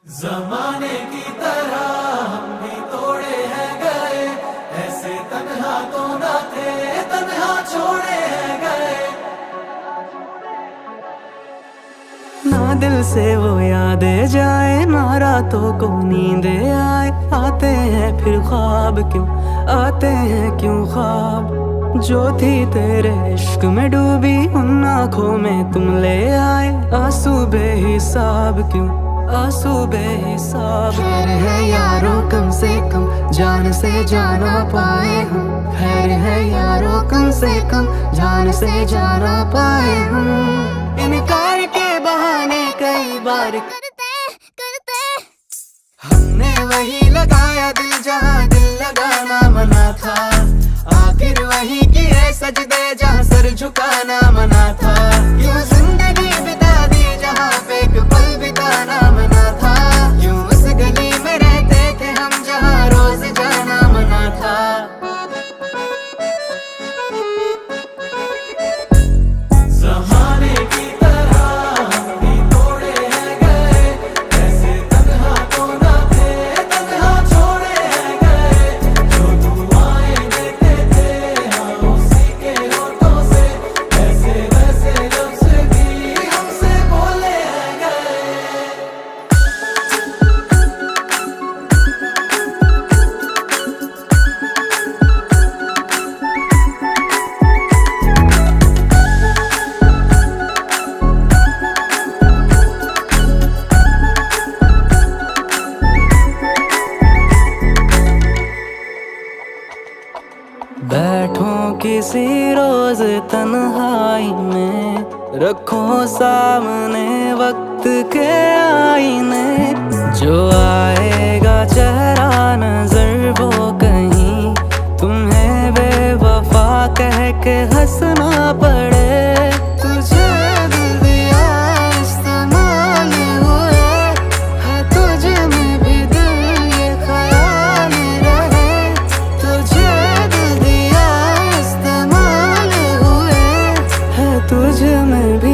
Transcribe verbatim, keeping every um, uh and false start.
जमाने की तरह हम भी तोड़े हैं गए, ऐसे तन्हा तो ना थे, तन्हा छोड़े हैं गए। ना दिल से वो यादें जाए, ना रातों को नींदे आए। आते हैं फिर ख्वाब क्यों, आते हैं क्यों ख्वाब। जो थी तेरे इश्क में डूबी, उन आँखों में तुम ले आए। आंसू बेहिसाब क्यों, आंसू बेहिसाब। खैर है यारों कम से कम जान से जाना पाए हम। खैर है यारों कम से कम जान से जाना पाए हम। इनकार के बहाने कई बार करते करते हमने वही लगाया दिल जहाँ दिल लगाना मना था। आखिर वही किए सजदे जहाँ सर झुकाना मना था। यूं जिंदगी बिता दी जहाँ पे एक पल बिताना मना था। यूं उस गली में रहते थे हम जहाँ रोज जाना मना था। जमाने की तरह हम भी तोड़े हैं गए, ऐसे तन्हा तो ना थे, तन्हा छोड़े हैं गए। जो दुआएं देते थे हम उसी के होठों से, ऐसे वैसे लफ्ज़ भी हमसे बोले हैं गए। बैठो किसी रोज तन्हाई में, रखो सामने वक्त के आईने। जो आएगा चेहरा नजर वो कहीं तुम्हें बेवफा कह के हंसना पड़े। तुझे दिल दिया इस्तेमाल हुए है, तुझ में भी दिल ये ख्याल रहे। तुझे दिल दिया इस्तेमाल हुए है, तुझ में भी